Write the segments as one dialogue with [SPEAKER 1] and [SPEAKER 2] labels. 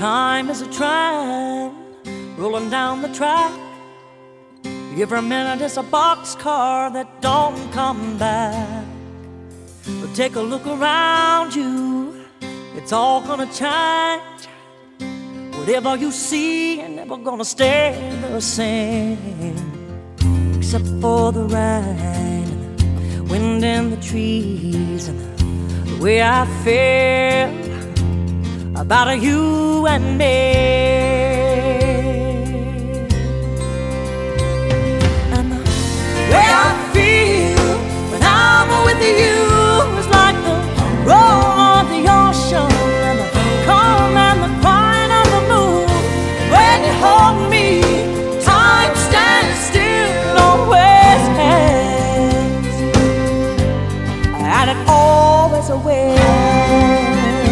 [SPEAKER 1] Time is a train rolling down the track. Every minute is a boxcar that don't come back. But take a look around you, it's all gonna change. Whatever you see ain't never gonna stay the same, except for the rain, wind in the trees, and the way I feel about you and me. And the way I feel when I'm with you is like the roll of the ocean and the calm and the quiet of the moon. When you hold me, time stands still, always has, and it always will.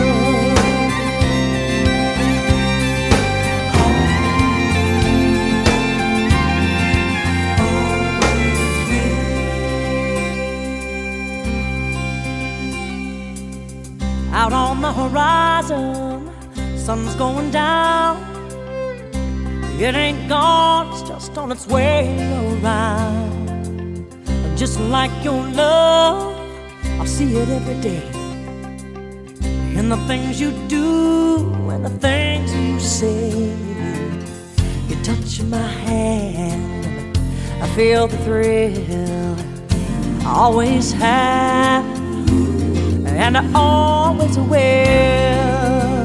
[SPEAKER 1] Out on the horizon, sun's going down. It ain't gone, it's just on its way around. And just like your love, I see it every day, in the things you do and the things you say. You touch my hand, I feel the thrill. I always have, and I always will.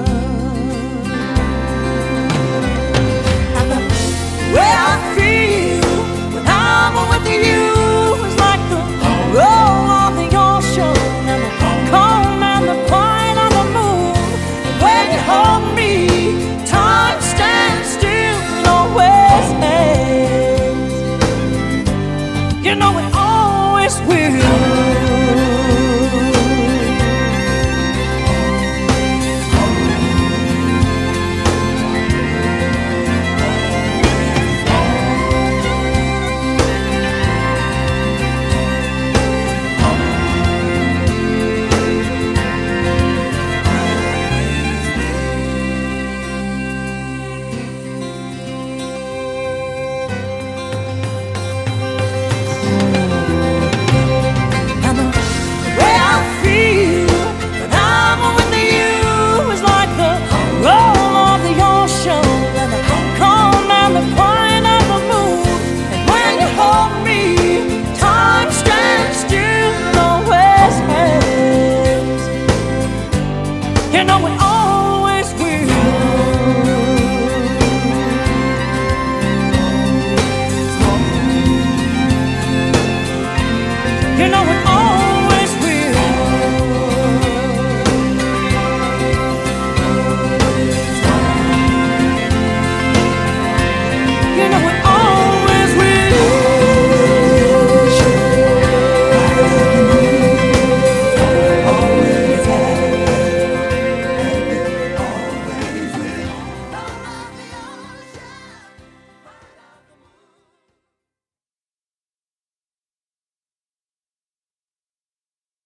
[SPEAKER 1] And the way I feel when I'm with you is like the roll of the ocean and the calm and the quiet of the moon. When you hold me, time stands still and always has. You know it always will. You know it always will. You know it